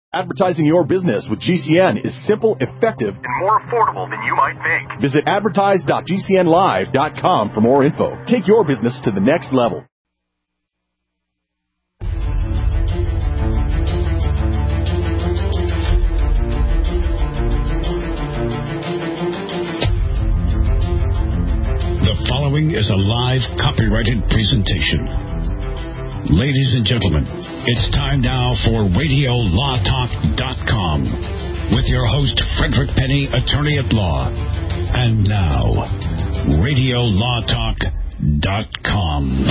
Advertising your business with GCN is simple, effective, and more affordable than you might think. Visit advertise.gcnlive.com for more info. Take your business to the next level. The following is a live copyrighted presentation. Ladies and gentlemen, it's time now for RadioLawTalk.com with your host, Frederick Penny, attorney at law. And now, RadioLawTalk.com.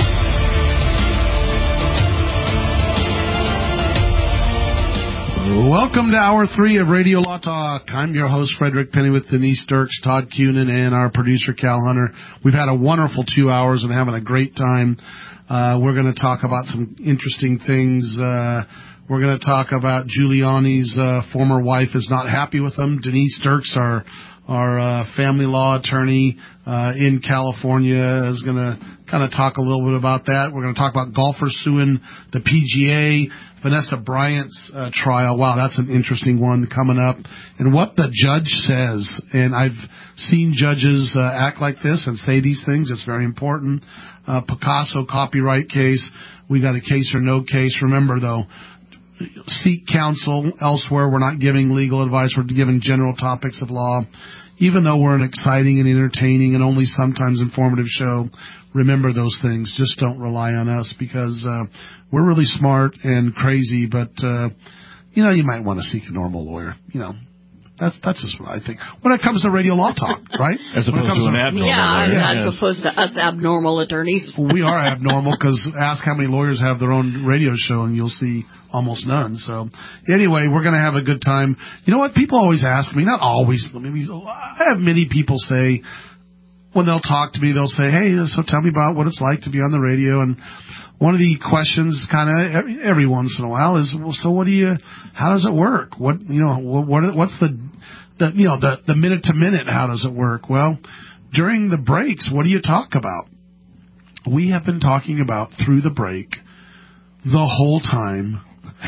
Welcome to Hour 3 of Radio Law Talk. I'm your host, Frederick Penny, with Denise Dirks, Todd Cunin, and our producer, Cal Hunter. We've had a wonderful 2 hours and having a great time. We're going to talk about some interesting things. We're going to talk about Giuliani's former wife is not happy with him. Denise Dirks, our family law attorney in California, is going to kind of talk a little bit about that. We're going to talk about golfers suing the PGA, Vanessa Bryant's trial. Wow, that's an interesting one coming up. And what the judge says. And I've seen judges act like this and say these things. It's very important. Picasso copyright case. We got a case or no case. Remember, though, seek counsel elsewhere. We're not giving legal advice. We're giving general topics of law. Even though we're an exciting and entertaining and only sometimes informative show, remember those things. Just don't rely on us, because we're really smart and crazy, but, you might want to seek a normal lawyer. That's just what I think. When it comes to Radio Law Talk, right? As opposed to an abnormal lawyer. Yeah, as opposed to us abnormal attorneys. We are abnormal, because ask how many lawyers have their own radio show, and you'll see almost none. So anyway, we're going to have a good time. You know what? People always ask me, not always, maybe I have many people say, when they'll talk to me, they'll say, hey, so tell me about what it's like to be on the radio. And one of the questions kind of every once in a while is, well, so how does it work? What's the minute to minute? How does it work? Well, during the breaks, what do you talk about? We have been talking about, through the break, the whole time,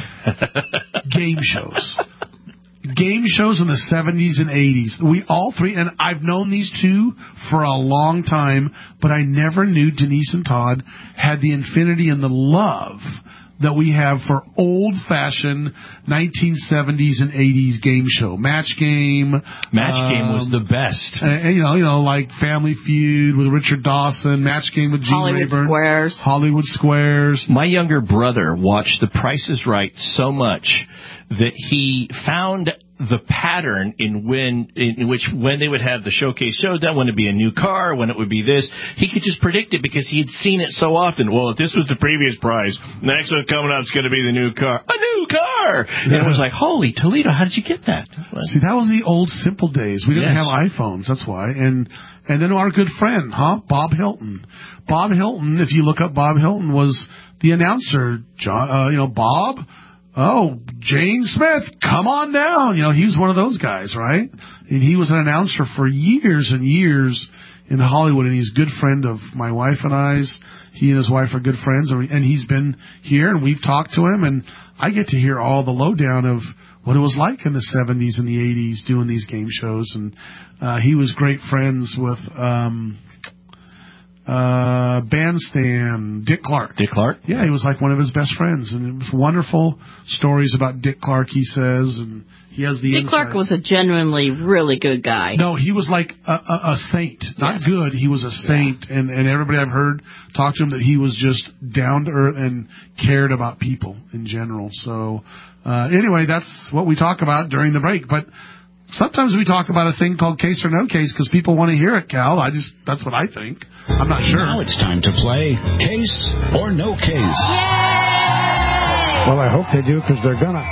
game shows. Game shows in the 70s and 80s. We all three, and I've known these two for a long time, but I never knew Denise and Todd had the infinity and the love that we have for old-fashioned 1970s and 80s game show. Match Game. Match Game was the best. Like Family Feud with Richard Dawson, Match Game with Gene Rayburn. Hollywood Squares. My younger brother watched The Price is Right so much that he found the pattern in which when they would have the showcase showdown, when it'd be a new car, when it would be this, he could just predict it because he had seen it so often. Well, if this was the previous prize, the next one coming up is going to be the new car. A new car! And it was like, holy Toledo, how did you get that? See, that was the old simple days. We didn't have iPhones, that's why. And then our good friend, Bob Hilton. Bob Hilton, if you look up Bob Hilton, was the announcer. Bob... Oh, Jane Smith, come on down. He was one of those guys, right? And he was an announcer for years and years in Hollywood, and he's a good friend of my wife and I's. He and his wife are good friends, and he's been here, and we've talked to him, and I get to hear all the lowdown of what it was like in the 70s and the 80s doing these game shows. And he was great friends with Bandstand, Dick Clark. Dick Clark? Yeah, he was like one of his best friends. And it was wonderful stories about Dick Clark, he says. And he has the Dick Clark was a genuinely really good guy. No, he was like a saint. Not good. He was a saint. Yeah. And everybody I've heard talk to him that he was just down to earth and cared about people in general. So anyway, that's what we talk about during the break. But sometimes we talk about a thing called Case or No Case because people want to hear it, Cal. That's what I think. I'm not sure. Now it's time to play Case or No Case. Yay! Well, I hope they do, because they're gonna.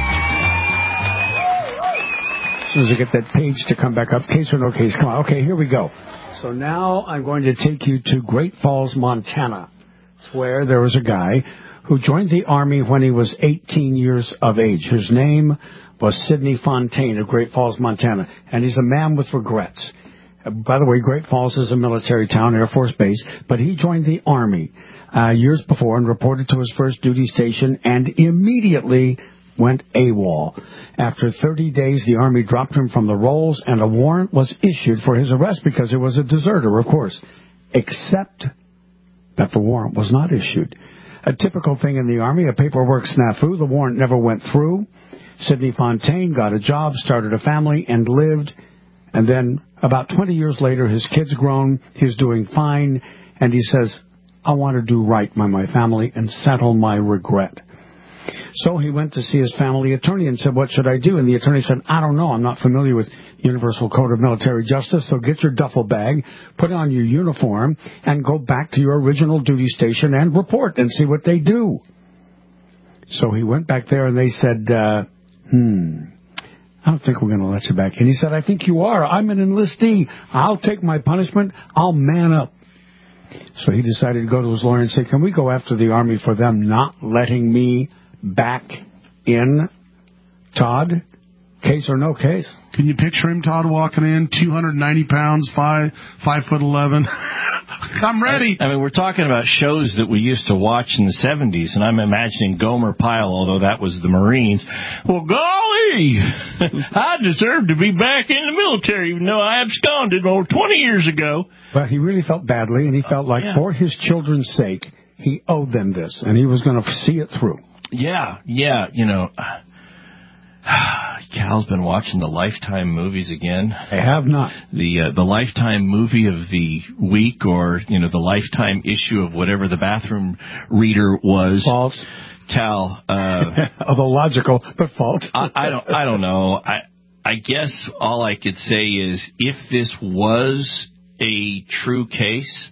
As soon as I get that page to come back up, Case or No Case. Come on. Okay, here we go. So now I'm going to take you to Great Falls, Montana. It's where there was a guy who joined the Army when he was 18 years of age. His name was Sidney Fontaine of Great Falls, Montana, and he's a man with regrets. By the way, Great Falls is a military town, Air Force Base, but he joined the Army years before and reported to his first duty station and immediately went AWOL. After 30 days, the Army dropped him from the rolls, and a warrant was issued for his arrest because he was a deserter, of course, except that the warrant was not issued. A typical thing in the Army, a paperwork snafu. The warrant never went through. Sidney Fontaine got a job, started a family, and lived. And then about 20 years later, his kid's grown, he's doing fine, and he says, I want to do right by my family and settle my regret. So he went to see his family attorney and said, what should I do? And the attorney said, I don't know. I'm not familiar with Universal Code of Military Justice, so get your duffel bag, put on your uniform, and go back to your original duty station and report and see what they do. So he went back there and they said, I don't think we're going to let you back in. He said, I think you are. I'm an enlistee. I'll take my punishment. I'll man up. So he decided to go to his lawyer and say, can we go after the Army for them not letting me back in, Todd? Case or no case? Can you picture him, Todd, walking in, 290 pounds, 5'11"? I'm ready. I mean, we're talking about shows that we used to watch in the 70s, and I'm imagining Gomer Pyle, although that was the Marines. Well, golly, I deserve to be back in the military, even though I absconded over 20 years ago. But he really felt badly, and he felt like for his children's sake, he owed them this, and he was going to see it through. Yeah, you know, Cal's been watching the Lifetime movies again. I have not. The Lifetime movie of the week, or, you know, the Lifetime issue of whatever the bathroom reader was. False. Cal. Although logical, but false. I don't know. I guess all I could say is if this was a true case,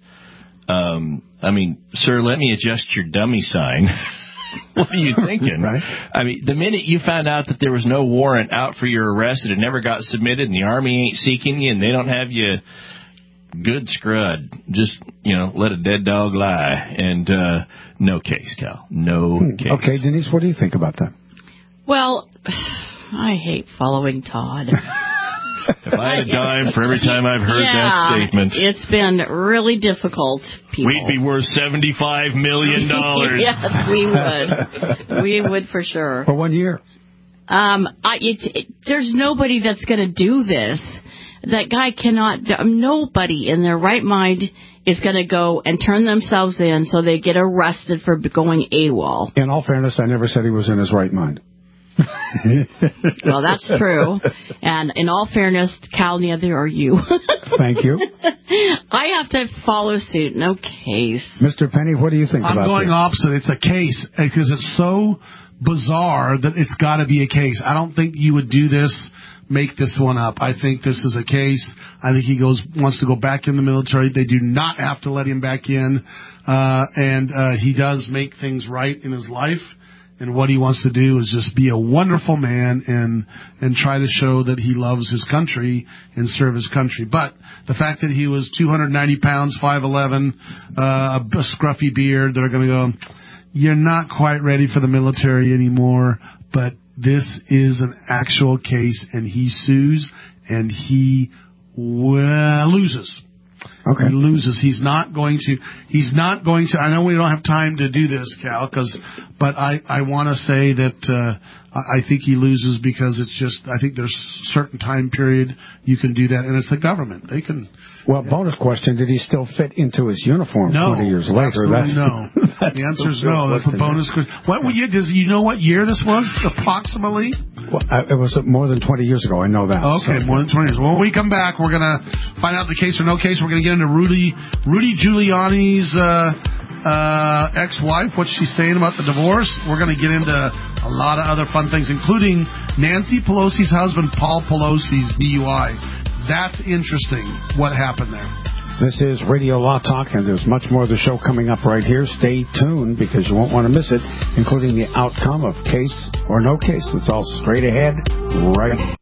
I mean, sir, let me adjust your dummy sign. What are you thinking? Right. I mean, the minute you found out that there was no warrant out for your arrest, that it never got submitted, and the Army ain't seeking you, and they don't have you, good scrud. Just, you know, let a dead dog lie. And no case, Cal. No case. Okay, Denise, what do you think about that? Well, I hate following Todd. If I had a dime for every time I've heard that statement. It's been really difficult, people. We'd be worth $75 million. Yes, we would. We would for sure. For 1 year. There's nobody that's going to do this. That guy cannot, nobody in their right mind is going to go and turn themselves in so they get arrested for going AWOL. In all fairness, I never said he was in his right mind. Well, that's true. And in all fairness, Cal, neither are you. Thank you. I have to follow suit. No case. Mr. Penny, what do you think about this? I'm going opposite. It's a case because it's so bizarre that it's got to be a case. I don't think you would do this, make this one up. I think this is a case. I think he wants to go back in the military. They do not have to let him back in. And he does make things right in his life. And what he wants to do is just be a wonderful man and try to show that he loves his country and serve his country. But the fact that he was 290 pounds, 5'11", a scruffy beard, they're going to go, you're not quite ready for the military anymore. But this is an actual case, and he sues, and he loses. Okay. He loses. He's not going to, I know we don't have time to do this, Cal, but I want to say that, I think he loses because it's just, I think there's a certain time period you can do that, and it's the government. They can. Well, bonus question, did he still fit into his uniform 20 years later? Absolutely no. The answer is no. That's a bonus question. What year, you know what year this was, approximately? Well, it was more than 20 years ago. I know that. Okay, more than 20 years. Well, when we come back, we're going to find out the case or no case. We're going to get into Rudy Giuliani's ex-wife, what she's saying about the divorce. We're going to get into a lot of other fun things, including Nancy Pelosi's husband, Paul Pelosi's DUI. That's interesting, what happened there. This is Radio Law Talk, and there's much more of the show coming up right here. Stay tuned, because you won't want to miss it, including the outcome of case or no case. It's all straight ahead, right.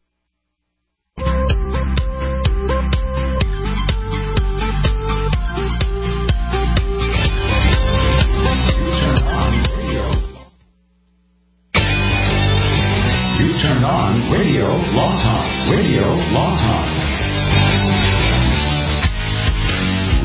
Turn on Radio Law Talk. Radio Law Talk.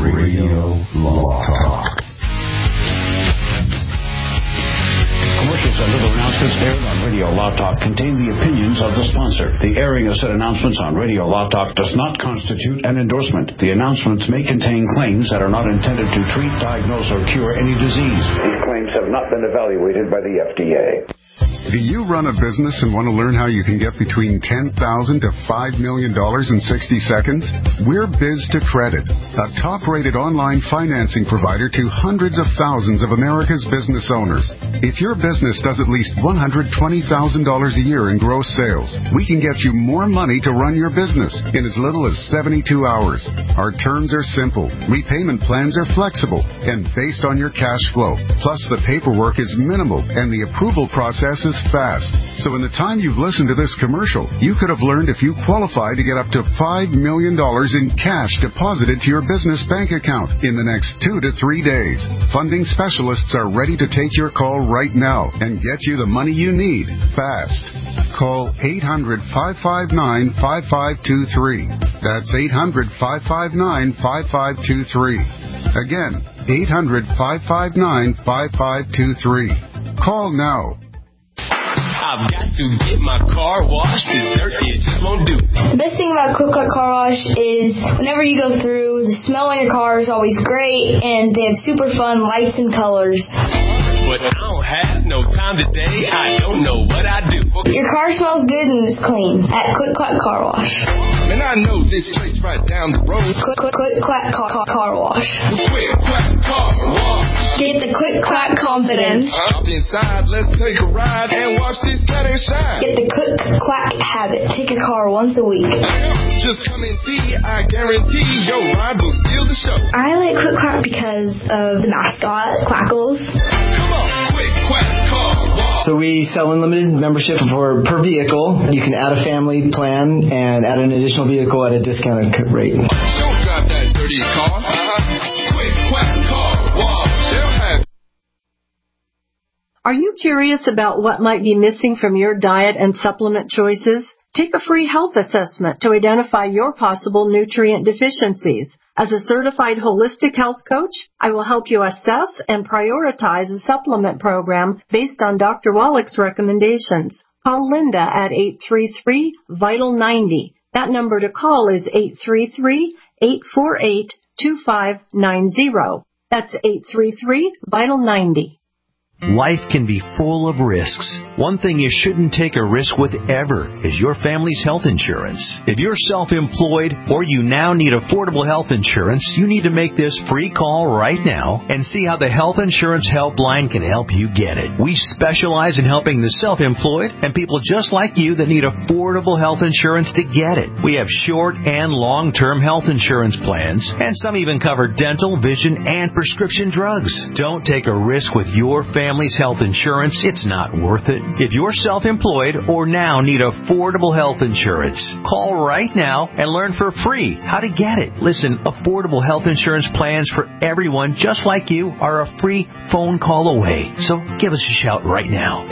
Radio Law Talk. Commercial Statements and other announcements aired on Radio Law Talk contain the opinions of the sponsor. The airing of said announcements on Radio Law Talk does not constitute an endorsement. The announcements may contain claims that are not intended to treat, diagnose, or cure any disease. These claims have not been evaluated by the FDA. Do you run a business and want to learn how you can get between $10,000 to $5 million in 60 seconds? We're Biz2Credit, a top-rated online financing provider to hundreds of thousands of America's business owners. If your business does at least $120,000 a year in gross sales, we can get you more money to run your business in as little as 72 hours. Our terms are simple, repayment plans are flexible, and based on your cash flow. Plus, the paperwork is minimal, and the approval process is fast. So in the time you've listened to this commercial, you could have learned if you qualify to get up to $5 million in cash deposited to your business bank account in the next 2 to 3 days. Funding specialists are ready to take your call right now and get you the money you need fast. Call 800-559-5523. That's 800-559-5523. Again, 800-559-5523. Call now. I've got to get my car washed. It's dirty, it just won't do. The best thing about Quick Quack Car Wash is whenever you go through, the smell in your car is always great, and they have super fun lights and colors. But I don't have no time today. I don't know what I do. Your car smells good and is clean at Quick Quack Car Wash. Man, I know this place right down the road. Quick Quack Car Wash. Quick Quack Car Wash. Get the Quick Quack confidence. Hop inside, let's take a ride and watch this cat and shine. Get the Quick Quack habit. Take a car once a week. Just come and see. I guarantee your ride will steal the show. I like Quick Quack because of the mascot, Quackles. Come on, Quick Quack Car Wash. So we sell unlimited membership per vehicle. You can add a family plan and add an additional vehicle at a discounted rate. Don't drive that dirty car. Quick Quack Car Wash. Are you curious about what might be missing from your diet and supplement choices? Take a free health assessment to identify your possible nutrient deficiencies. As a certified holistic health coach, I will help you assess and prioritize a supplement program based on Dr. Wallach's recommendations. Call Linda at 833-VITAL-90. That number to call is 833-848-2590. That's 833-VITAL-90. Life can be full of risks. One thing you shouldn't take a risk with ever is your family's health insurance. If you're self-employed or you now need affordable health insurance, you need to make this free call right now and see how the Health Insurance Helpline can help you get it. We specialize in helping the self-employed and people just like you that need affordable health insurance to get it. We have short and long-term health insurance plans, and some even cover dental, vision, and prescription drugs. Don't take a risk with your family's health insurance. It's not worth it. If you're self-employed or now need affordable health insurance, call right now and learn for free how to get it. Listen, affordable health insurance plans for everyone just like you are a free phone call away. So give us a shout right now.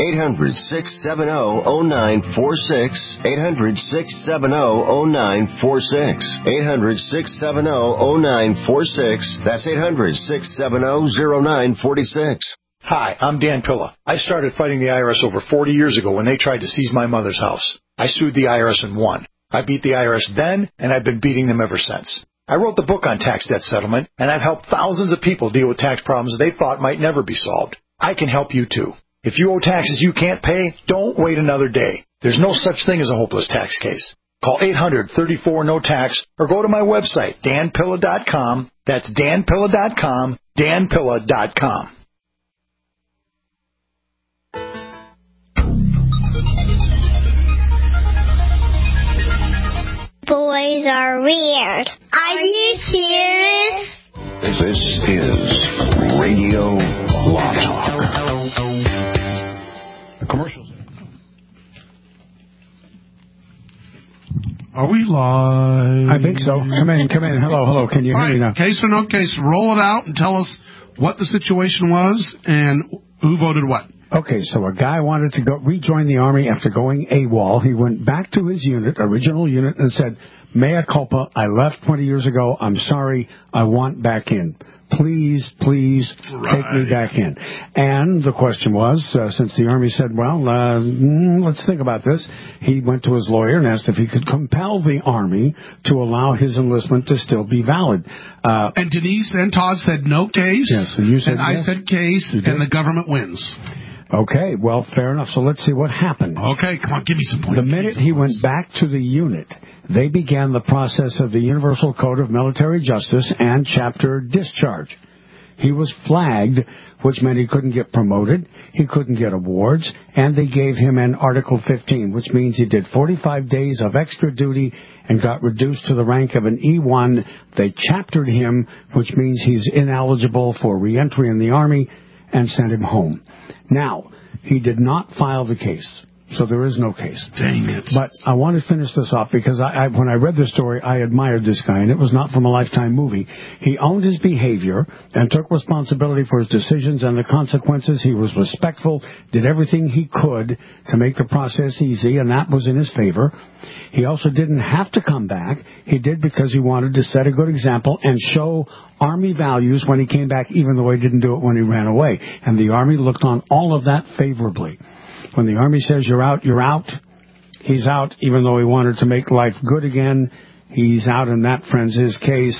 800-670-0946. 800-670-0946. 800-670-0946. That's 800-670-0946. Hi, I'm Dan Pilla. I started fighting the IRS over 40 years ago when they tried to seize my mother's house. I sued the IRS and won. I beat the IRS then, and I've been beating them ever since. I wrote the book on tax debt settlement, and I've helped thousands of people deal with tax problems they thought might never be solved. I can help you too. If you owe taxes you can't pay, don't wait another day. There's no such thing as a hopeless tax case. Call 800-34-NO-TAX or go to my website, danpilla.com. That's danpilla.com, danpilla.com. Boys are weird. Are you serious? This is Radio Law Talk. The commercials. Are we live? I think so. Come in. Hello. Can you hear me now? Case or no case, roll it out and tell us what the situation was and who voted what. Okay, so a guy wanted to rejoin the Army after going AWOL. He went back to his original unit, and said, mea culpa, I left 20 years ago. I'm sorry. I want back in. please take me back in. And the question was, since the Army said, well, let's think about this, he went to his lawyer and asked if he could compel the Army to allow his enlistment to still be valid. And Denise and Todd said no case. Yes, and you said and I said case, and the government wins. Okay, well, fair enough. So let's see what happened. Okay, come on, give me some points. The minute he went back to the unit, they began the process of the Universal Code of Military Justice and chapter discharge. He was flagged, which meant he couldn't get promoted, he couldn't get awards, and they gave him an Article 15, which means he did 45 days of extra duty and got reduced to the rank of an E1. They chaptered him, which means he's ineligible for reentry in the Army, and sent him home. Now, he did not file the case, so there is no case. Dang it. But I want to finish this off because when I read this story, I admired this guy, and it was not from a Lifetime movie. He owned his behavior and took responsibility for his decisions and the consequences. He was respectful, did everything he could to make the process easy, and that was in his favor. He also didn't have to come back. He did because he wanted to set a good example and show Army values when he came back, even though he didn't do it when he ran away. And the Army looked on all of that favorably. When the Army says you're out, you're out. He's out, even though he wanted to make life good again. He's out, and that, friends, his case.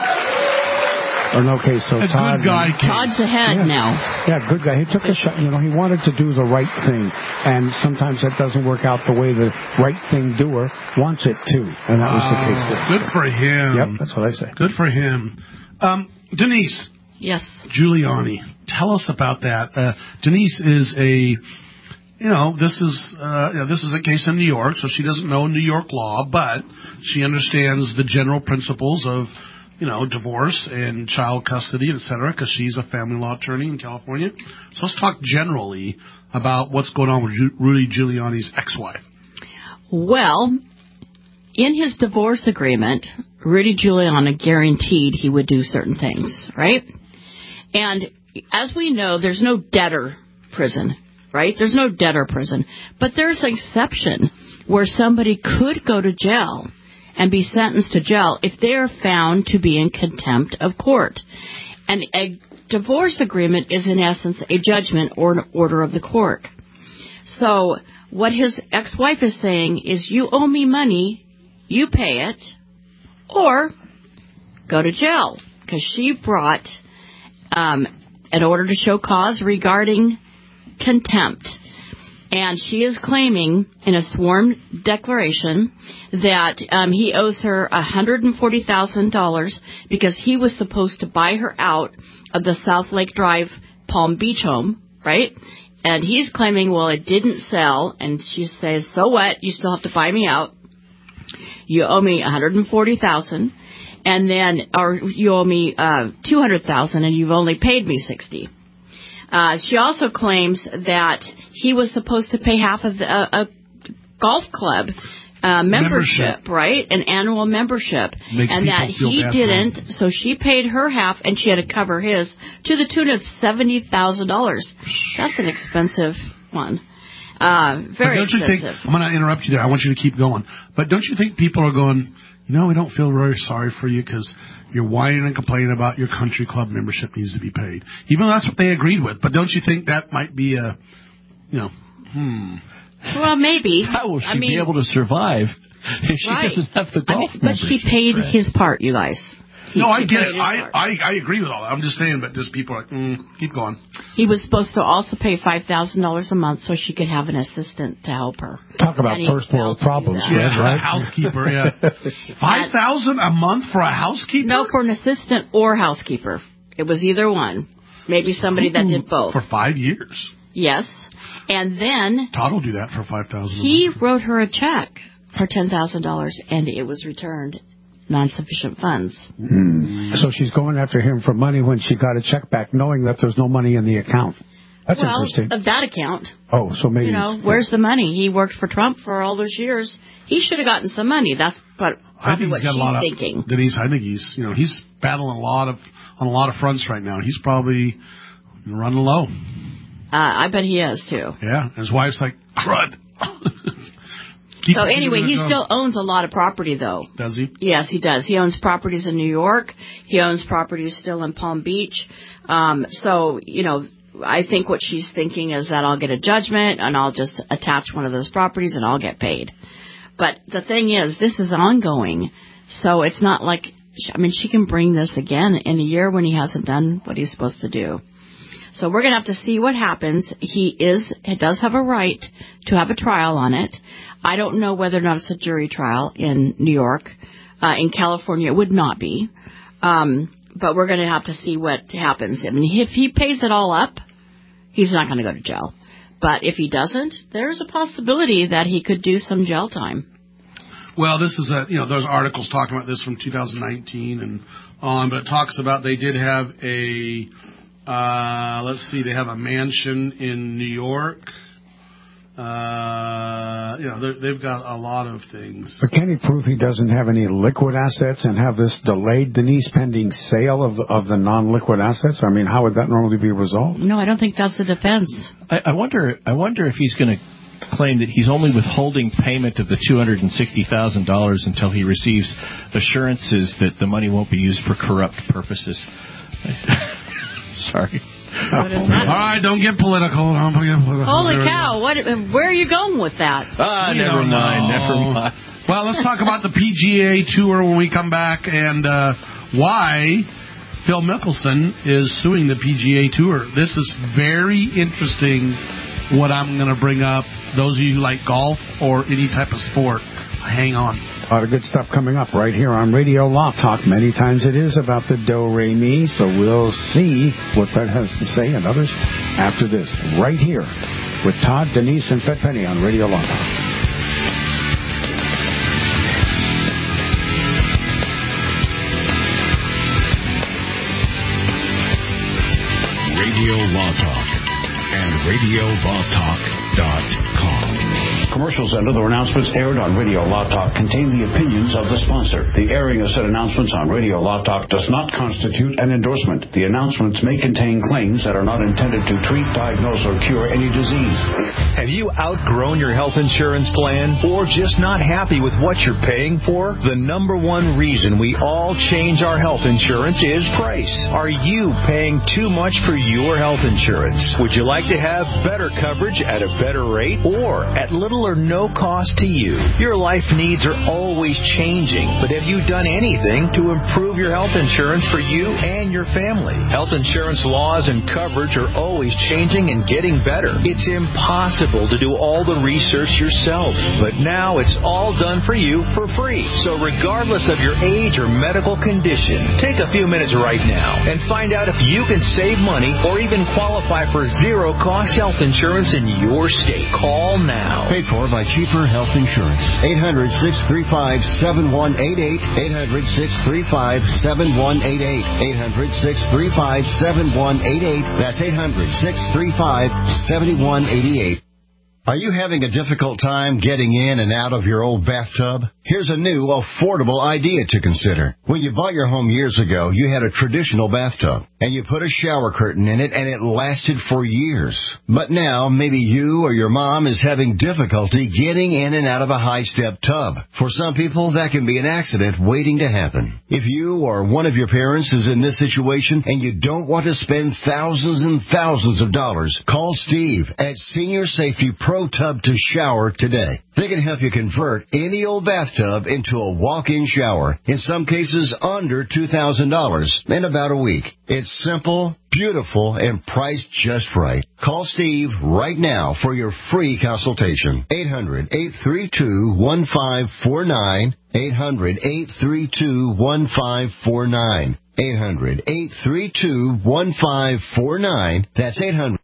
Or no case, so a Todd. Good guy case. Todd's ahead now. Yeah, good guy. He took a shot. You know, he wanted to do the right thing, and sometimes that doesn't work out the way the right thing doer wants it to, and that was the case there. Good for him. Yep, that's what I say. Good for him. Denise. Yes. Giuliani. Tell us about that. Denise is this is a case in New York, so she doesn't know New York law, but she understands the general principles of, divorce and child custody, et cetera, because she's a family law attorney in California. So let's talk generally about what's going on with Rudy Giuliani's ex-wife. Well, in his divorce agreement, Rudy Giuliani guaranteed he would do certain things, right? And as we know, there's no debtor prison, right? There's no debtor prison. But there's an exception where somebody could go to jail and be sentenced to jail if they are found to be in contempt of court. And a divorce agreement is, in essence, a judgment or an order of the court. So what his ex-wife is saying is, you owe me money, you pay it, or go to jail. Because she brought an order to show cause regarding contempt. And she is claiming in a sworn declaration that he owes her $140,000 because he was supposed to buy her out of the South Lake Drive Palm Beach home, right? And he's claiming, well, it didn't sell. And she says, so what? You still have to buy me out. You owe me $140,000, and then, or you owe me $200,000, and you've only paid me $60,000. She also claims that he was supposed to pay half of a golf club membership, right? An annual membership. And that he didn't, so she paid her half, and she had to cover his to the tune of $70,000. That's an expensive one. Very expensive. I'm going to interrupt you there. I want you to keep going. But don't you think people are going, we don't feel very sorry for you because you're whining and complaining about your country club membership needs to be paid. Even though that's what they agreed with. But don't you think that might be a, Well, maybe. How will she be able to survive if she doesn't have the golf membership? But she paid his part, you guys. I get it. I agree with all that. I'm just saying, but just people are like, keep going. He was supposed to also pay $5,000 a month so she could have an assistant to help her. Talk about first world problems, right? A housekeeper, $5,000 a month for a housekeeper? No, for an assistant or housekeeper. It was either one. Maybe somebody that did both. For 5 years? Yes. And then Todd will do that for $5,000. He wrote her a check for $10,000, and it was returned non-sufficient funds. So she's going after him for money when she got a check back, knowing that there's no money in the account. That's interesting. Of that account. Oh, so maybe... where's the money? He worked for Trump for all those years. He should have gotten some money. That's probably what she's thinking. Denise, I think he's battling on a lot of fronts right now. He's probably running low. I bet he is, too. Yeah, his wife's like, crud. So anyway, he still owns a lot of property, though. Does he? Yes, he does. He owns properties in New York. He owns properties still in Palm Beach. So, I think what she's thinking is that I'll get a judgment and I'll just attach one of those properties and I'll get paid. But the thing is, this is ongoing. So it's not like, she can bring this again in a year when he hasn't done what he's supposed to do. So we're going to have to see what happens. He does have a right to have a trial on it. I don't know whether or not it's a jury trial in New York. In California, it would not be. But we're going to have to see what happens. If he pays it all up, he's not going to go to jail. But if he doesn't, there's a possibility that he could do some jail time. Well, this is those articles talking about this from 2019 and on, but it talks about they did have they have a mansion in New York. They've got a lot of things. But can he prove he doesn't have any liquid assets and have this delayed, Denise, pending sale of the non-liquid assets? How would that normally be resolved? No, I don't think that's the defense. I wonder if he's going to claim that he's only withholding payment of the $260,000 until he receives assurances that the money won't be used for corrupt purposes. Sorry. What is that? All right, don't get political. Holy cow! Where are you going with that? Never mind. Well, let's talk about the PGA Tour when we come back and why Phil Mickelson is suing the PGA Tour. This is very interesting. What I'm going to bring up. Those of you who like golf or any type of sport, hang on. A lot of good stuff coming up right here on Radio Law Talk. Many times it is about the do-re-mi, so we'll see what Fred has to say and others after this, right here with Todd, Denise, and Fred Penny on Radio Law Talk. Radio Law Talk and RadioLawTalk.com. Commercials and other announcements aired on Radio Law Talk contain the opinions of the sponsor. The airing of said announcements on Radio Law Talk does not constitute an endorsement. The announcements may contain claims that are not intended to treat, diagnose, or cure any disease. Have you outgrown your health insurance plan or just not happy with what you're paying for? The number one reason we all change our health insurance is price. Are you paying too much for your health insurance? Would you like to have better coverage at a better rate or at little or no cost to you? Your life needs are always changing, but have you done anything to improve your health insurance for you and your family? Health insurance laws and coverage are always changing and getting better. It's impossible to do all the research yourself, but now it's all done for you for free. So regardless of your age or medical condition, take a few minutes right now and find out if you can save money or even qualify for zero-cost health insurance in your state. Call now. Paid for by Cheaper Health Insurance. 800-635-7188. 800-635-7188. 800-635-7188. That's 800-635-7188. Are you having a difficult time getting in and out of your old bathtub? Here's a new, affordable idea to consider. When you bought your home years ago, you had a traditional bathtub, and you put a shower curtain in it, and it lasted for years. But now, maybe you or your mom is having difficulty getting in and out of a high-step tub. For some people, that can be an accident waiting to happen. If you or one of your parents is in this situation and you don't want to spend thousands and thousands of dollars, call Steve at Senior Safety Pro Tub to Shower today. They can help you convert any old bathtub into a walk-in shower, in some cases under $2,000, in about a week. It's simple, beautiful, and priced just right. Call Steve right now for your free consultation. 800-832-1549. 800-832-1549. 800-832-1549. That's 800.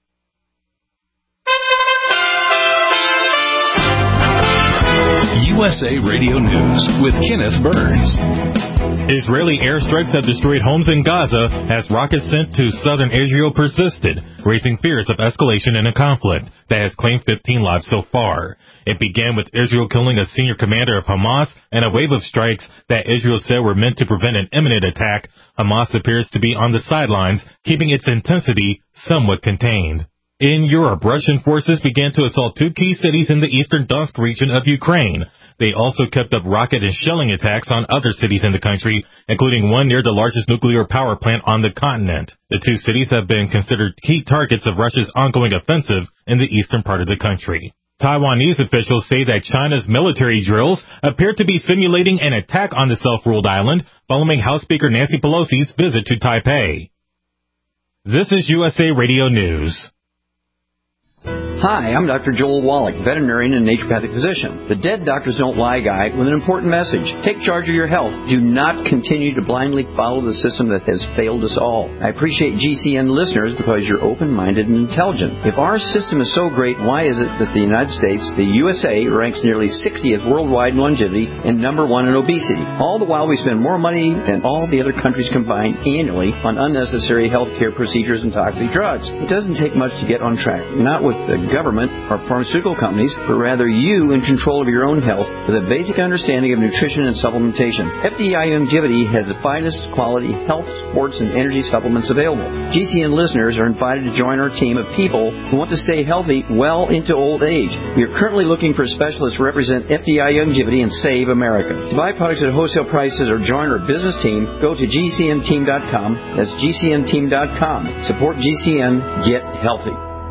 USA Radio News with Kenneth Burns. Israeli airstrikes have destroyed homes in Gaza as rockets sent to southern Israel persisted, raising fears of escalation in a conflict that has claimed 15 lives so far. It began with Israel killing a senior commander of Hamas and a wave of strikes that Israel said were meant to prevent an imminent attack. Hamas appears to be on the sidelines, keeping its intensity somewhat contained. In Europe, Russian forces began to assault 2 key cities in the eastern Donetsk region of Ukraine. They also kept up rocket and shelling attacks on other cities in the country, including one near the largest nuclear power plant on the continent. The 2 cities have been considered key targets of Russia's ongoing offensive in the eastern part of the country. Taiwanese officials say that China's military drills appear to be simulating an attack on the self-ruled island following House Speaker Nancy Pelosi's visit to Taipei. This is USA Radio News. Hi, I'm Dr. Joel Wallach, veterinarian and naturopathic physician. The Dead Doctors Don't Lie guy with an important message. Take charge of your health. Do not continue to blindly follow the system that has failed us all. I appreciate GCN listeners because you're open-minded and intelligent. If our system is so great, why is it that the United States, the USA, ranks nearly 60th worldwide in longevity and number 1 in obesity? All the while we spend more money than all the other countries combined annually on unnecessary health care procedures and toxic drugs. It doesn't take much to get on track. Not with the government or pharmaceutical companies, but rather you in control of your own health with a basic understanding of nutrition and supplementation. FDI Longevity has the finest quality health, sports, and energy supplements available. GCN listeners are invited to join our team of people who want to stay healthy well into old age. We are currently looking for specialists to represent FDI Longevity and Save America. To buy products at wholesale prices or join our business team, go to GCNteam.com. That's GCNteam.com. Support GCN. Get healthy.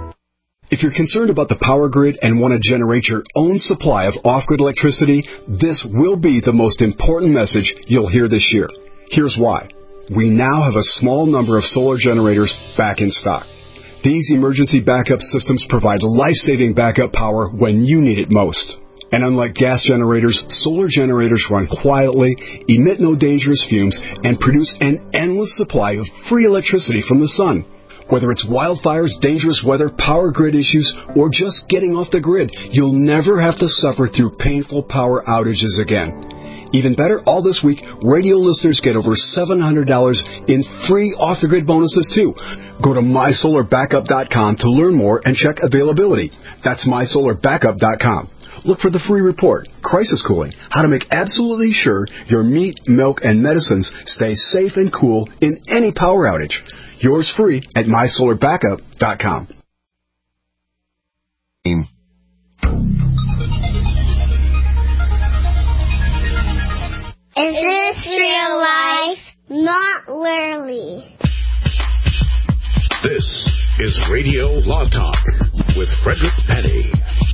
If you're concerned about the power grid and want to generate your own supply of off-grid electricity, this will be the most important message you'll hear this year. Here's why. We now have a small number of solar generators back in stock. These emergency backup systems provide life-saving backup power when you need it most. And unlike gas generators, solar generators run quietly, emit no dangerous fumes, and produce an endless supply of free electricity from the sun. Whether it's wildfires, dangerous weather, power grid issues, or just getting off the grid, you'll never have to suffer through painful power outages again. Even better, all this week, radio listeners get over $700 in free off-the-grid bonuses, too. Go to mysolarbackup.com to learn more and check availability. That's mysolarbackup.com. Look for the free report, Crisis Cooling, how to make absolutely sure your meat, milk, and medicines stay safe and cool in any power outage. Yours free at mysolarbackup.com. Is this real life? Not literally. This is Radio Law Talk with Frederick Penny.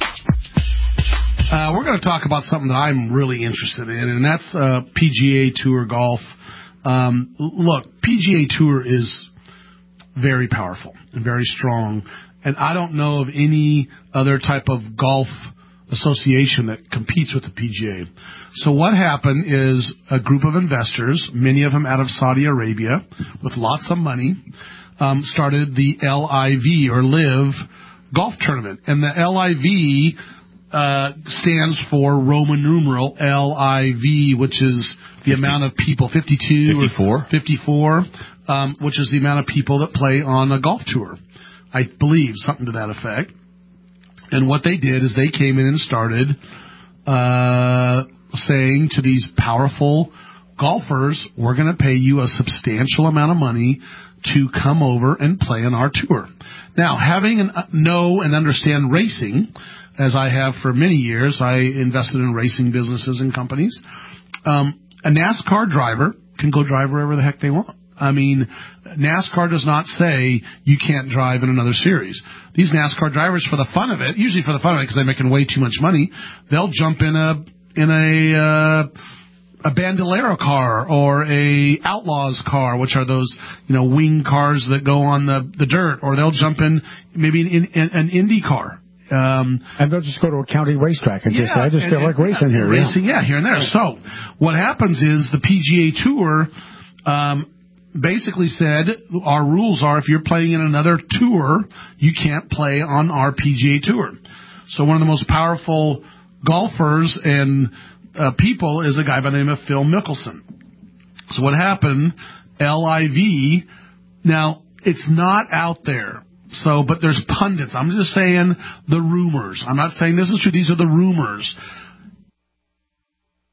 We're going to talk about something that I'm really interested in, and that's PGA Tour golf. Look, PGA Tour is very powerful and very strong, and I don't know of any other type of golf association that competes with the PGA. So what happened is a group of investors, many of them out of Saudi Arabia, with lots of money, started the LIV, or LIV, golf tournament. And the LIV stands for Roman numeral LIV, which is the amount of people, 54, which is the amount of people that play on a golf tour. I believe, something to that effect. And what they did is they came in and started saying to these powerful golfers, we're going to pay you a substantial amount of money to come over and play on our tour. Now, having know and understand racing, as I have for many years, I invested in racing businesses and companies. A NASCAR driver can go drive wherever the heck they want. I mean, NASCAR does not say you can't drive in another series. These NASCAR drivers, for the fun of it, usually for the fun of it because they're making way too much money, they'll jump in a Bandolero car or a Outlaws car, which are those, wing cars that go on the dirt, or they'll jump in maybe in an Indy car. And they'll just go to a county racetrack and I just feel like racing here. Racing, here and there. So what happens is the PGA Tour basically said our rules are if you're playing in another tour, you can't play on our PGA Tour. So one of the most powerful golfers and people is a guy by the name of Phil Mickelson. So what happened, LIV, now it's not out there. So, but there's pundits. I'm just saying the rumors. I'm not saying this is true. These are the rumors.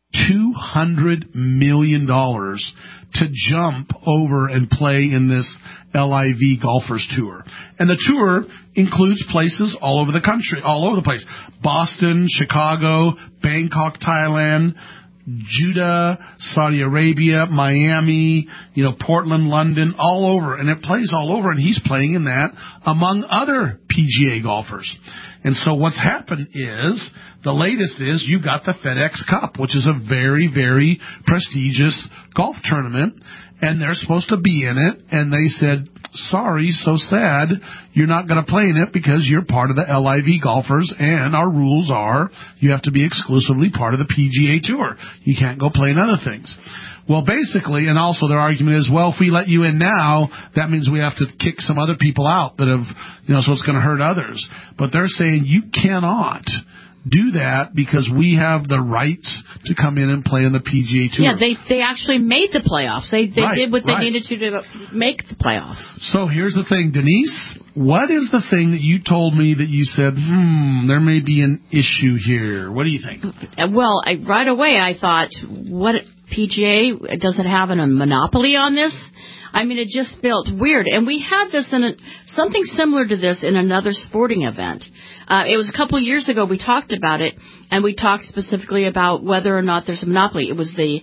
$200 million to jump over and play in this LIV Golfers Tour. And the tour includes places all over the country, all over the place. Boston, Chicago, Bangkok, Thailand, Jeddah, Saudi Arabia, Miami, Portland, London, all over. And it plays all over, and he's playing in that among other PGA golfers. And so what's happened is, the latest is you got the FedEx Cup, which is a very, very prestigious golf tournament, and they're supposed to be in it, and they said, sorry, so sad, you're not going to play in it because you're part of the LIV golfers, and our rules are you have to be exclusively part of the PGA Tour. You can't go play in other things. Well, basically, and also their argument is, well, if we let you in now, that means we have to kick some other people out that have, so it's going to hurt others. But they're saying you cannot do that because we have the right to come in and play in the PGA Tour. Yeah, they actually made the playoffs. They did what they needed to make the playoffs. So here's the thing, Denise. What is the thing that you told me that you said, there may be an issue here? What do you think? Well, right away I thought, what PGA, does it have a monopoly on this? I mean, it just felt weird. And we had this something similar to this in another sporting event. It was a couple of years ago we talked about it, and we talked specifically about whether or not there's a monopoly. It was the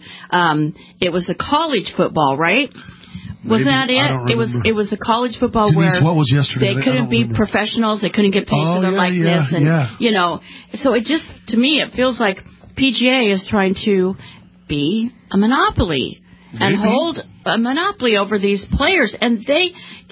college football, right? Wasn't that it? It was the college football. Denise, where what was yesterday? They couldn't be professionals. They couldn't get paid for their likeness, So it just, to me, it feels like PGA is trying to be a monopoly. Maybe. And hold a monopoly over these players, and they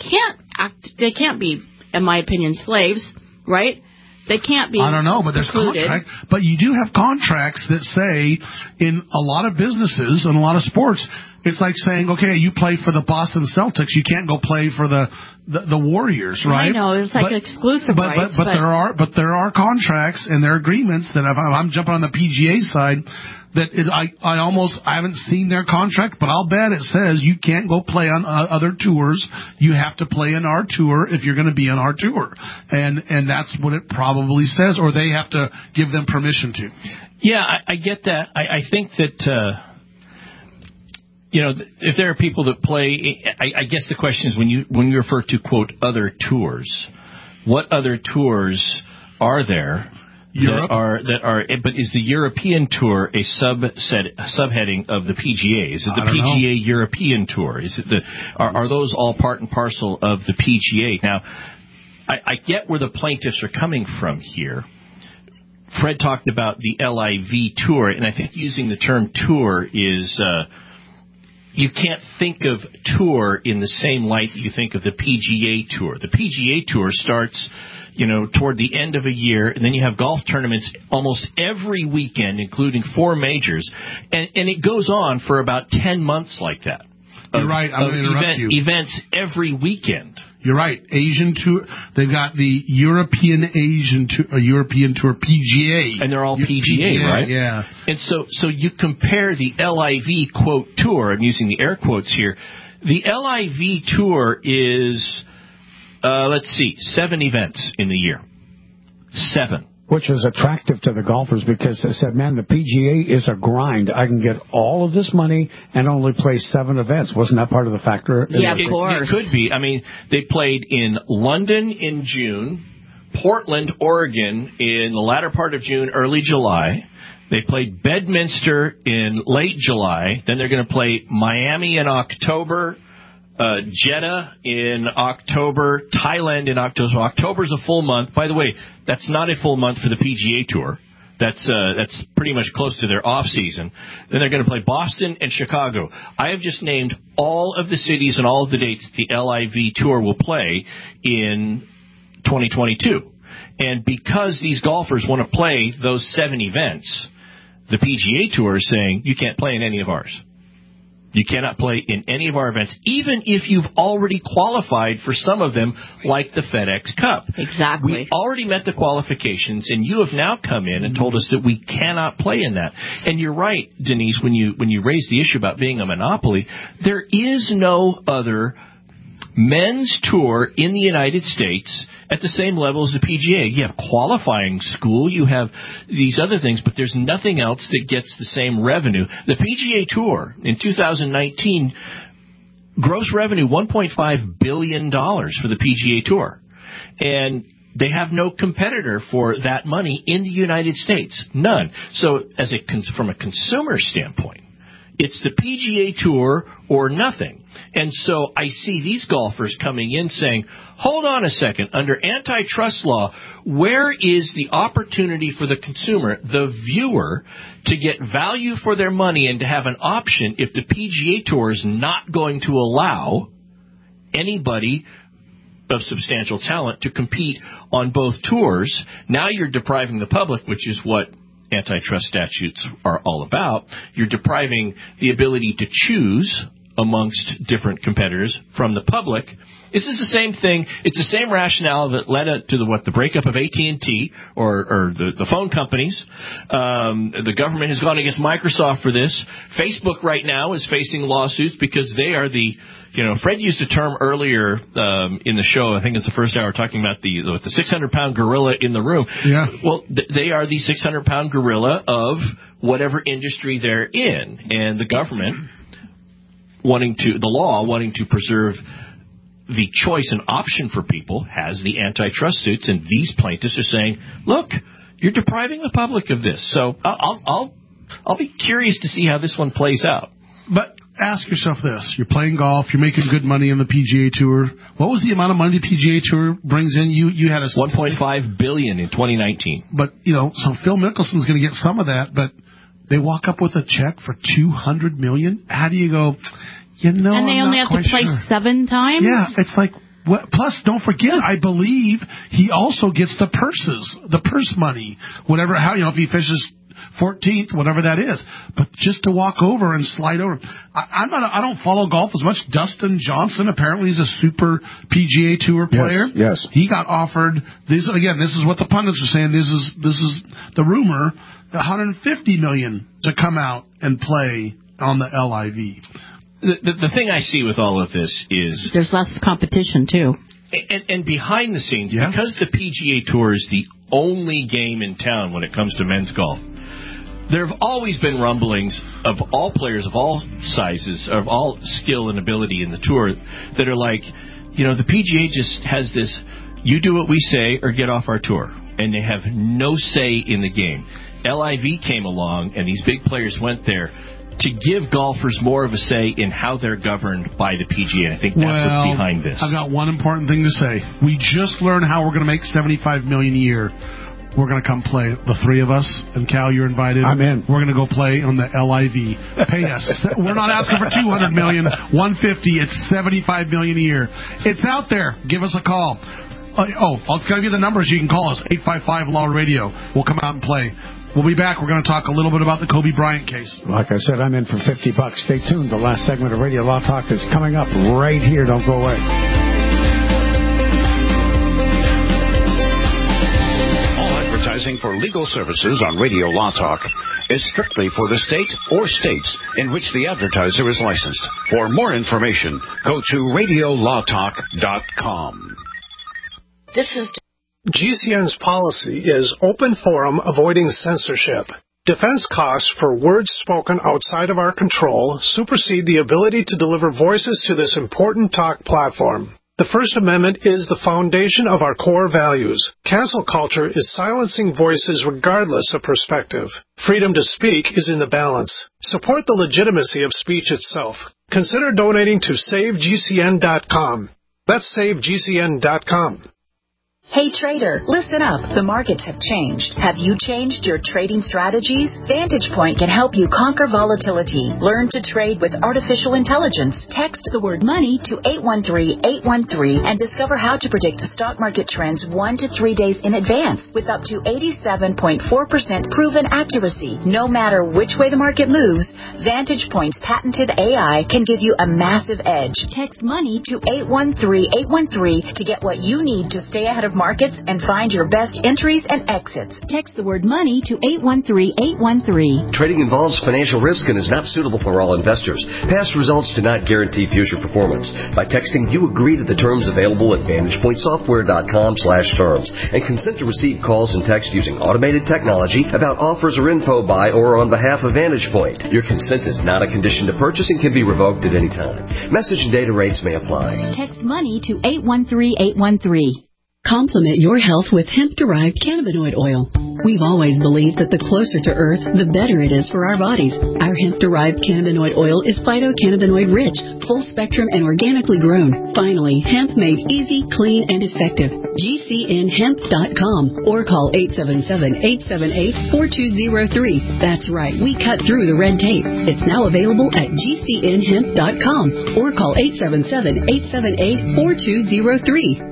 can't be, in my opinion, slaves, right? They can't be. I don't know, but there's contracts. But you do have contracts that say, in a lot of businesses and a lot of sports, it's like saying, okay, you play for the Boston Celtics, you can't go play for the Warriors, right? I know, it's like exclusive rights. But there are contracts and there are agreements that if I'm jumping on the PGA side, that I haven't seen their contract, but I'll bet it says you can't go play on other tours. You have to play in our tour if you're going to be on our tour. And that's what it probably says, or they have to give them permission to. Yeah, I get that. I think that, if there are people that play, I guess the question is when you refer to, quote, other tours, what other tours are there? Europe. But is the European Tour a subheading of the PGA? Is it the PGA European Tour? Is it are those all part and parcel of the PGA? Now, I get where the plaintiffs are coming from here. Fred talked about the LIV Tour, and I think using the term tour is you can't think of tour in the same light that you think of the PGA Tour. The PGA Tour starts toward the end of a year, and then you have golf tournaments almost every weekend, including 4 majors, and it goes on for about 10 months like that. You're right. I'm going to interrupt you. Events every weekend. You're right. Asian Tour. They've got the European Tour PGA, and they're all PGA, right? Yeah. And so you compare the LIV quote tour. I'm using the air quotes here. The LIV Tour is 7 events in the year. 7. Which is attractive to the golfers because they said, man, the PGA is a grind. I can get all of this money and only play 7 events. Wasn't that part of the factor? Yeah, of course. It could be. I mean, they played in London in June, Portland, Oregon in the latter part of June, early July. They played Bedminster in late July. Then they're going to play Miami in October, Jeddah in October, Thailand in October. So October's a full month. By the way, that's not a full month for the PGA Tour. That's pretty much close to their off season. Then they're going to play Boston and Chicago. I have just named all of the cities and all of the dates the LIV Tour will play in 2022. And because these golfers want to play those 7 events, the PGA Tour is saying you can't play in any of ours. You cannot play in any of our events, even if you've already qualified for some of them, like the FedEx Cup. Exactly. We already met the qualifications, and you have now come in and told us that we cannot play in that. And you're right, Denise, when you raise the issue about being a monopoly, there is no other men's tour in the United States at the same level as the PGA. You have qualifying school, you have these other things, but there's nothing else that gets the same revenue. The PGA Tour in 2019, gross revenue $1.5 billion for the PGA Tour. And they have no competitor for that money in the United States. None. So from a consumer standpoint, it's the PGA Tour or nothing. And so I see these golfers coming in saying, hold on a second, under antitrust law, where is the opportunity for the consumer, the viewer, to get value for their money and to have an option if the PGA Tour is not going to allow anybody of substantial talent to compete on both tours? Now you're depriving the public, which is what antitrust statutes are all about. You're depriving the ability to choose amongst different competitors from the public. This is the same thing. It's the same rationale that led to the breakup of AT&T or the phone companies. The government has gone against Microsoft for this. Facebook right now is facing lawsuits because they are Fred used a term earlier in the show, I think it's the first hour, talking about the 600-pound gorilla in the room. Yeah. Well, they are the 600-pound gorilla of whatever industry they're in. And the government, the law wanting to preserve the choice and option for people, has the antitrust suits, and these plaintiffs are saying, look, you're depriving the public of this. So I'll be curious to see how this one plays out. But ask yourself this. You're playing golf. You're making good money on the PGA Tour. What was the amount of money the PGA Tour brings in? You had $1.5 billion in 2019. But, so Phil Mickelson's going to get some of that, but they walk up with a check for $200 million. How do you go, and they only have to play 7 times? Yeah, it's like, plus, don't forget, I believe he also gets the purse money, whatever, if he fishes 14th, whatever that is. But just to walk over and slide over. I don't follow golf as much. Dustin Johnson, apparently he's a super PGA Tour player. Yes. He got offered this is what the pundits are saying. This is the rumor, $150 million to come out and play on the LIV. The thing I see with all of this is there's less competition too. And behind the scenes, because the PGA Tour is the only game in town when it comes to men's golf, there have always been rumblings of all players of all sizes, of all skill and ability in the tour, that are like, the PGA just has this, you do what we say or get off our tour. And they have no say in the game. LIV came along, and these big players went there to give golfers more of a say in how they're governed by the PGA. And I think that's what's behind this. I've got one important thing to say. We just learned how we're going to make $75 million a year. We're going to come play, the three of us. And Cal, you're invited. I'm in. We're going to go play on the LIV. Pay us. We're not asking for $200 million, $150. It's $75 million a year. It's out there. Give us a call. I'll give you the numbers. You can call us, 855-LAW Radio. We'll come out and play. We'll be back. We're going to talk a little bit about the Kobe Bryant case. Like I said, I'm in for $50. Stay tuned. The last segment of Radio Law Talk is coming up right here. Don't go away. Advertising for legal services on Radio Law Talk is strictly for the state or states in which the advertiser is licensed. For more information, go to radiolawtalk.com. This is GCN's policy is open forum, avoiding censorship. Defense costs for words spoken outside of our control supersede the ability to deliver voices to this important talk platform. The First Amendment is the foundation of our core values. Cancel culture is silencing voices regardless of perspective. Freedom to speak is in the balance. Support the legitimacy of speech itself. Consider donating to SaveGCN.com. That's SaveGCN.com. Hey trader, listen up. The markets have changed. Have you changed your trading strategies? Vantage Point can help you conquer volatility. Learn to trade with artificial intelligence. Text the word money to 813-813 and discover how to predict the stock market trends 1 to 3 days in advance with up to 87.4% proven accuracy. No matter which way the market moves, Vantage Point's patented AI can give you a massive edge. Text money to 813-813 to get what you need to stay ahead of markets and find your best entries and exits. Text the word money to 813-813. Trading involves financial risk and is not suitable for all investors. Past results do not guarantee future performance. By texting, you agree to the terms available at VantagePointSoftware.com/terms and consent to receive calls and text using automated technology about offers or info by or on behalf of Vantage Point. Your consent is not a condition to purchase and can be revoked at any time. Message and data rates may apply. Text money to 813-813. Complement your health with hemp-derived cannabinoid oil. We've always believed that the closer to Earth, the better it is for our bodies. Our hemp-derived cannabinoid oil is phytocannabinoid-rich, full-spectrum, and organically grown. Finally, hemp made easy, clean, and effective. GCNhemp.com or call 877-878-4203. That's right, we cut through the red tape. It's now available at GCNhemp.com or call 877-878-4203.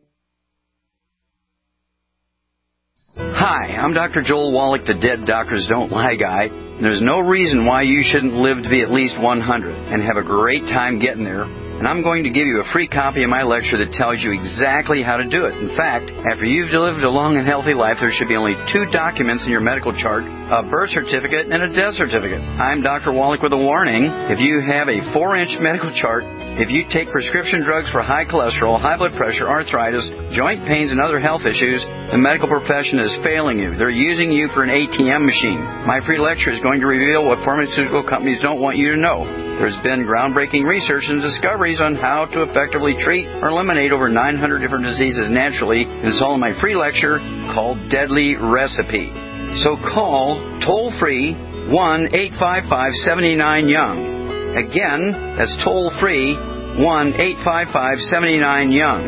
Hi, I'm Dr. Joel Wallach, the Dead Doctors Don't Lie guy. And there's no reason why you shouldn't live to be at least 100 and have a great time getting there. And I'm going to give you a free copy of my lecture that tells you exactly how to do it. In fact, after you've lived a long and healthy life, there should be only 2 documents in your medical chart, a birth certificate and a death certificate. I'm Dr. Wallach with a warning. If you have a 4-inch medical chart, if you take prescription drugs for high cholesterol, high blood pressure, arthritis, joint pains, and other health issues, the medical profession is failing you. They're using you for an ATM machine. My free lecture is going to reveal what pharmaceutical companies don't want you to know. There's been groundbreaking research and discoveries on how to effectively treat or eliminate over 900 different diseases naturally, and it's all in my free lecture called Deadly Recipe. So call toll-free 1-855-79-YOUNG. Again, that's toll-free 1-855-79-YOUNG.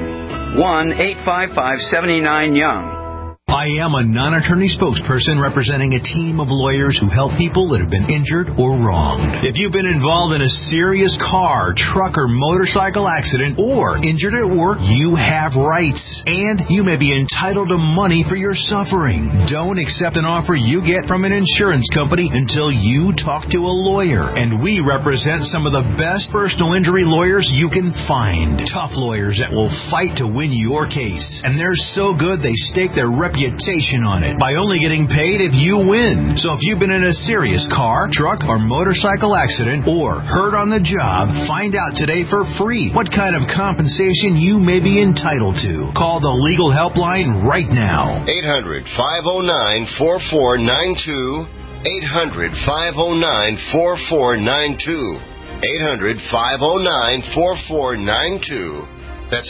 1-855-79-YOUNG. I am a non-attorney spokesperson representing a team of lawyers who help people that have been injured or wronged. If you've been involved in a serious car, truck, or motorcycle accident or injured at work, you have rights, and you may be entitled to money for your suffering. Don't accept an offer you get from an insurance company until you talk to a lawyer, and we represent some of the best personal injury lawyers you can find. Tough lawyers that will fight to win your case, and they're so good they stake their reputation on it by only getting paid if you win. So if you've been in a serious car, truck, or motorcycle accident or hurt on the job, find out today for free what kind of compensation you may be entitled to. Call the legal helpline right now. 800-509-4492. 800-509-4492. 800-509-4492. That's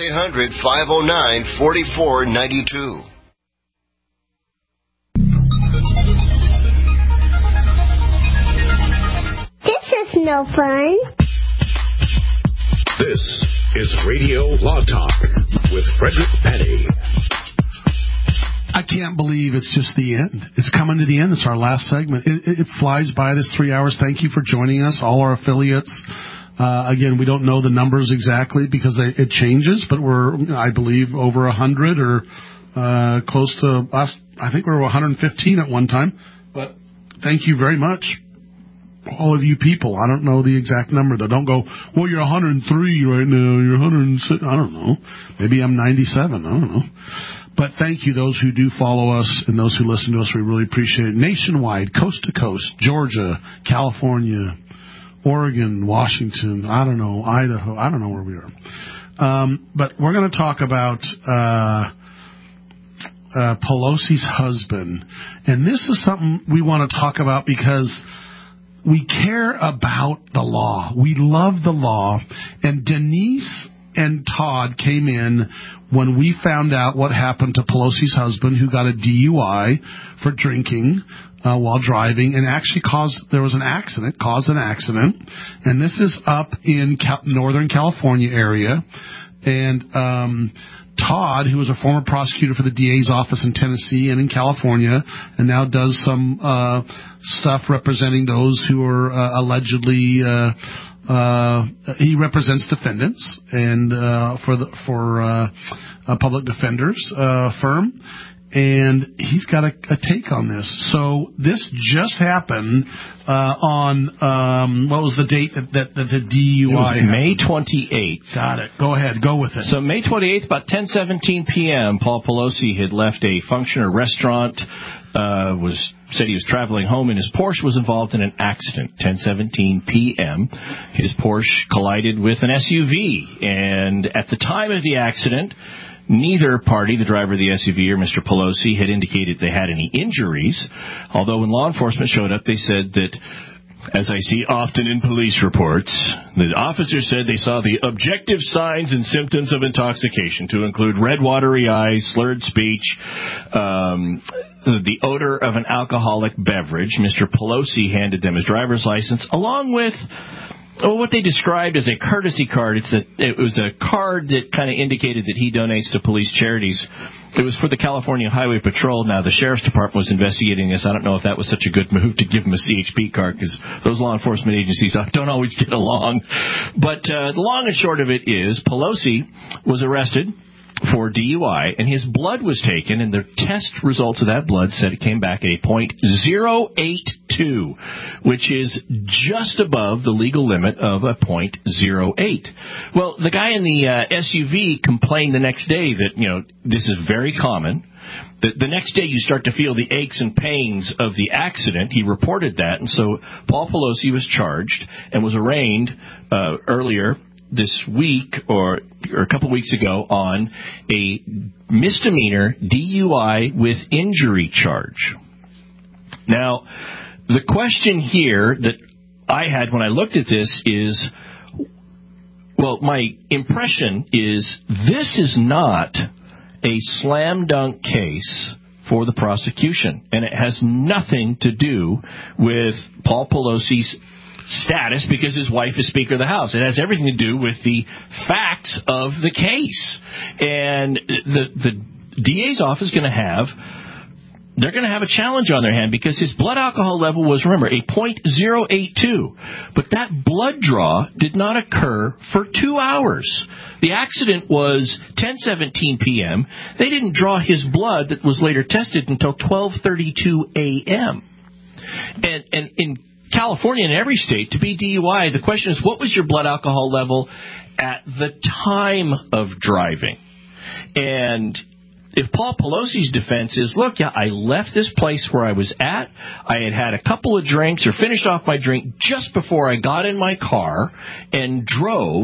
800-509-4492. This is no fun. This is Radio Law Talk with Frederick Petty. I can't believe it's just the end. It's coming to the end. It's our last segment. It flies by, this 3 hours. Thank you for joining us, all our affiliates. Again, we don't know the numbers exactly because it changes, but we're, I believe, over 100 or close to us. I think we were 115 at one time. But thank you very much, all of you people. I don't know the exact number, though. Don't go, well, you're 103 right now. You're 106. I don't know. Maybe I'm 97. I don't know. But thank you, those who do follow us and those who listen to us. We really appreciate it. Nationwide, coast to coast, Georgia, California, Oregon, Washington, I don't know, Idaho. I don't know where we are. But we're going to talk about Pelosi's husband. And this is something we want to talk about because we care about the law. We love the law. And Denise and Todd came in when we found out what happened to Pelosi's husband, who got a DUI for drinking while driving, and actually caused an accident. And this is up in Northern California area. And Todd, who was a former prosecutor for the DA's office in Tennessee and in California, and now does some stuff representing those who are allegedly he represents defendants and for a public defender's firm. and he's got a take on this. So this just happened on what was the date that the DUI? It was May 28th. Got it. Go ahead. Go with it. So May 28th, about 10:17 p.m., Paul Pelosi had left a function or restaurant. Said he was traveling home, and his Porsche was involved in an accident. 10:17 p.m., his Porsche collided with an SUV, and at the time of the accident, neither party, the driver of the SUV or Mr. Pelosi, had indicated they had any injuries, although when law enforcement showed up, they said that, as I see often in police reports, the officer said they saw the objective signs and symptoms of intoxication, to include red, watery eyes, slurred speech, the odor of an alcoholic beverage. Mr. Pelosi handed them his driver's license, along with what they described as a courtesy card. It was a card that kind of indicated that he donates to police charities. It was for the California Highway Patrol. Now, the Sheriff's Department was investigating this. I don't know if that was such a good move to give him a CHP card, because those law enforcement agencies don't always get along. But the long and short of it is Pelosi was arrested for DUI, and his blood was taken, and the test results of that blood said it came back at a .082, which is just above the legal limit of a .08. Well, the guy in the SUV complained the next day that, this is very common. The next day you start to feel the aches and pains of the accident. He reported that, and so Paul Pelosi was charged and was arraigned earlier this week or a couple weeks ago on a misdemeanor DUI with injury charge. Now, the question here that I had when I looked at this is, well, my impression is this is not a slam dunk case for the prosecution, and it has nothing to do with Paul Pelosi's status because his wife is Speaker of the House. It has everything to do with the facts of the case. And the DA's office is going to have a challenge on their hand because his blood alcohol level was, remember, a .082. But that blood draw did not occur for 2 hours. The accident was 10:17 p.m. They didn't draw his blood that was later tested until 12:32 a.m. And in California and every state, to be DUI, the question is, what was your blood alcohol level at the time of driving? And if Paul Pelosi's defense is, look, I left this place where I was at, I had a couple of drinks or finished off my drink just before I got in my car and drove,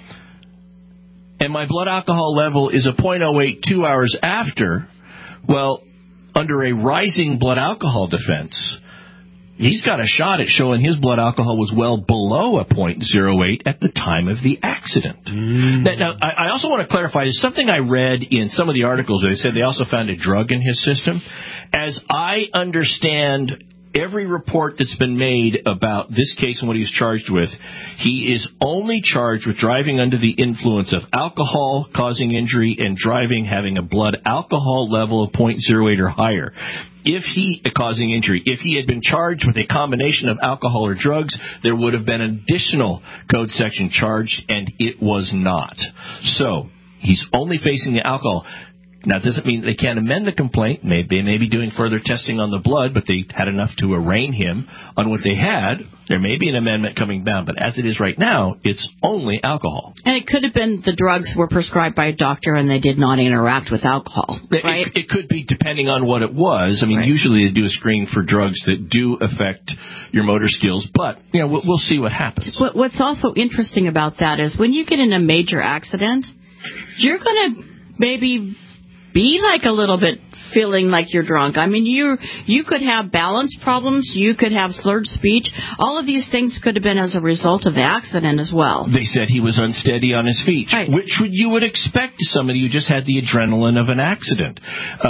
and my blood alcohol level is a .08 2 hours after, well, under a rising blood alcohol defense, he's got a shot at showing his blood alcohol was well below a .08 at the time of the accident. Now, I also want to clarify, there's something I read in some of the articles where they said they also found a drug in his system. As I understand every report that's been made about this case and what he was charged with, he is only charged with driving under the influence of alcohol causing injury and driving having a blood alcohol level of .08 or higher. If he had been charged with a combination of alcohol or drugs, there would have been an additional code section charged, and it was not. So he's only facing the alcohol. Now, it doesn't mean they can't amend the complaint. They may be doing further testing on the blood, but they had enough to arraign him on what they had. There may be an amendment coming down, but as it is right now, it's only alcohol. And it could have been the drugs were prescribed by a doctor and they did not interact with alcohol, right? It could be depending on what it was. I mean, usually they do a screen for drugs that do affect your motor skills, but we'll see what happens. What's also interesting about that is when you get in a major accident, you're going to maybe be like a little bit feeling like you're drunk. I mean, you could have balance problems. You could have slurred speech. All of these things could have been as a result of the accident as well. They said he was unsteady on his feet, which you would expect somebody who just had the adrenaline of an accident.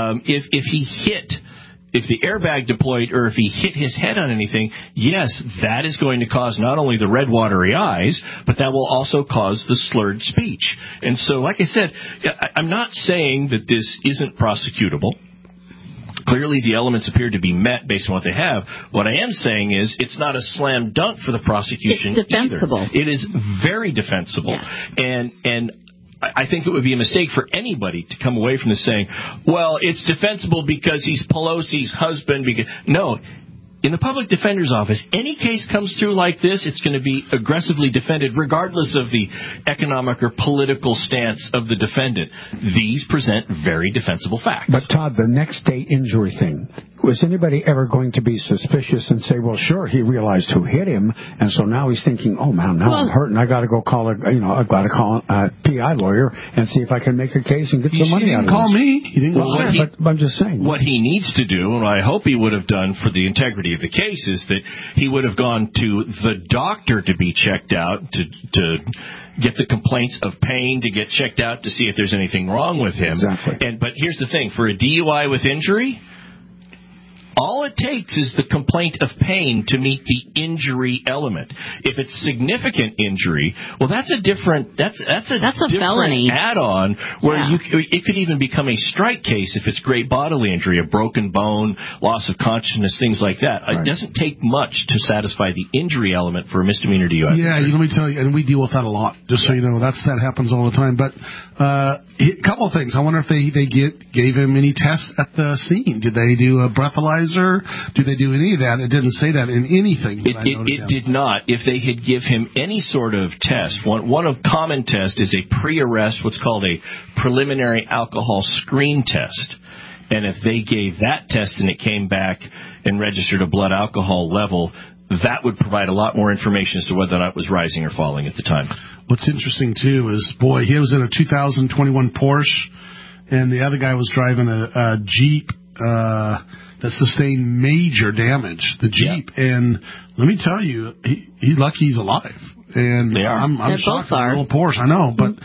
If the airbag deployed or if he hit his head on anything, yes, that is going to cause not only the red, watery eyes, but that will also cause the slurred speech. And so, like I said, I'm not saying that this isn't prosecutable. Clearly, the elements appear to be met based on what they have. What I am saying is it's not a slam dunk for the prosecution. It's defensible. Either. It is very defensible. Yes. And I think it would be a mistake for anybody to come away from this saying, well, it's defensible because he's Pelosi's husband. No. In the public defender's office, any case comes through like this, it's going to be aggressively defended regardless of the economic or political stance of the defendant. These present very defensible facts. But, Todd, the next day injury thing, was anybody ever going to be suspicious and say, well, sure, he realized who hit him, and so now he's thinking, oh, man, now I'm hurting. I got to go call I've got to call a PI lawyer and see if I can make a case and get some money out of it. Call me. He didn't call me. But I'm just saying. What he needs to do, and I hope he would have done for the integrity of the case, is that he would have gone to the doctor to be checked out, to get the complaints of pain, to get checked out to see if there's anything wrong with him. Exactly. But here's the thing. For a DUI with injury, all it takes is the complaint of pain to meet the injury element. If it's significant injury, well, that's a different felony add-on where it could even become a strike case if it's great bodily injury, a broken bone, loss of consciousness, things like that. Right. It doesn't take much to satisfy the injury element for a misdemeanor DUI. Yeah, let me tell you, and we deal with that a lot. Just so you know, that happens all the time. But a couple of things. I wonder if they gave him any tests at the scene. Did they do a breathalyzer? Do they do any of that? It didn't say that in anything. It did not. If they had give him any sort of test, one of common test is a pre-arrest, what's called a preliminary alcohol screen test. And if they gave that test and it came back and registered a blood alcohol level, that would provide a lot more information as to whether or not it was rising or falling at the time. What's interesting, too, is, he was in a 2021 Porsche, and the other guy was driving a Jeep that sustained major damage, the Jeep. Yeah. And let me tell you, he's lucky he's alive. And they are. I'm shocked at a little Porsche, I know. But,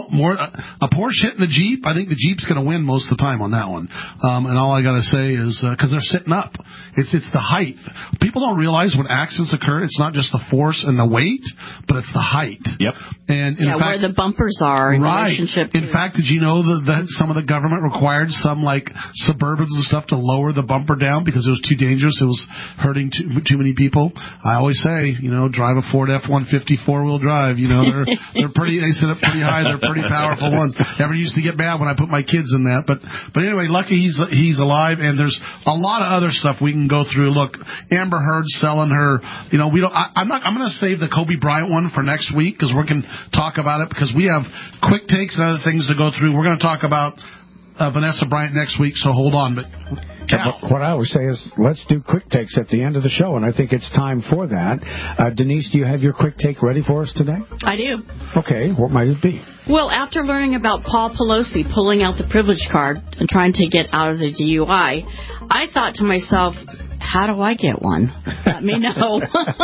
a Porsche hitting the Jeep, I think the Jeep's going to win most of the time on that one. And all I got to say is, because they're sitting up, it's the height. People don't realize when accidents occur, it's not just the force and the weight, but it's the height. Yep. And in fact, where the bumpers are in relationship to... In fact, did you know that some of the government required some, Suburbans and stuff to lower the bumper down because it was too dangerous? It was hurting too many people. I always say, drive a Ford F-150 4-wheel drive. They're pretty. They sit up pretty high. They're pretty powerful ones. Never used to get mad when I put my kids in that. But anyway, lucky he's alive. And there's a lot of other stuff we can go through. Look, Amber Heard selling her. We don't. I'm going to save the Kobe Bryant one for next week because we can talk about it because we have quick takes and other things to go through. We're going to talk about Vanessa Bryant next week. So hold on, but. What I always say is let's do quick takes at the end of the show, and I think it's time for that. Denise, do you have your quick take ready for us today? I do. Okay, what might it be? Well, after learning about Paul Pelosi pulling out the privilege card and trying to get out of the DUI, I thought to myself, how do I get one? Let me know.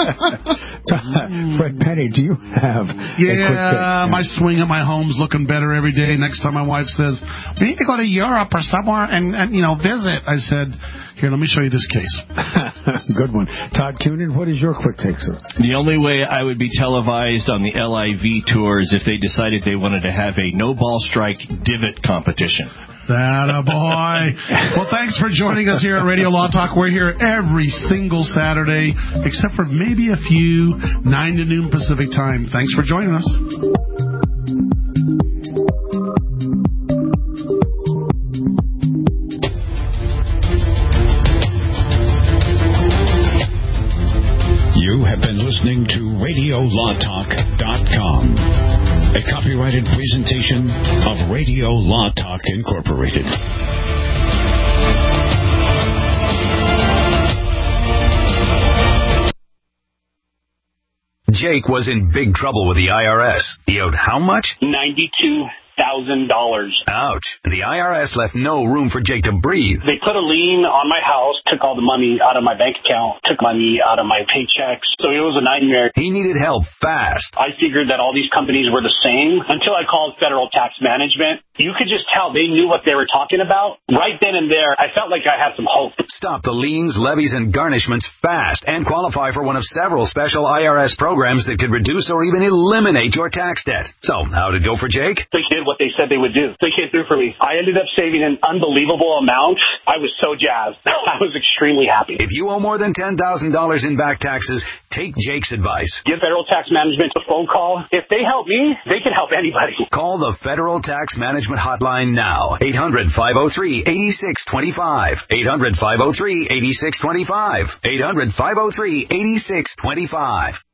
Fred Penny, do you have a quick take? My swing at my home's looking better every day. Next time my wife says, we need to go to Europe or somewhere and visit, I said, here, let me show you this case. Good one. Todd Coonan, what is your quick take, sir? The only way I would be televised on the LIV tour is if they decided they wanted to have a no-ball strike divot competition. That boy. Well, thanks for joining us here at Radio Law Talk. We're here every single Saturday, except for maybe a few, 9 to noon Pacific time. Thanks for joining us. You have been listening to RadioLawTalk.com, a copyrighted presentation of Radio Law Talk Incorporated. Jake was in big trouble with the IRS. He owed how much? $92,000. Ouch. The IRS left no room for Jake to breathe. They put a lien on my house, took all the money out of my bank account, took money out of my paychecks. So it was a nightmare. He needed help fast. I figured that all these companies were the same until I called Federal Tax Management. You could just tell they knew what they were talking about. Right then and there, I felt like I had some hope. Stop the liens, levies, and garnishments fast and qualify for one of several special IRS programs that could reduce or even eliminate your tax debt. So, how'd it go for Jake? They did what what they said they would do. They came through for me. I ended up saving an unbelievable amount. I was so jazzed. I was extremely happy. If you owe more than $10,000 in back taxes, take Jake's advice. Give Federal Tax Management a phone call. If they help me, they can help anybody. Call the Federal Tax Management Hotline now. 800-503-8625. 800-503-8625. 800-503-8625.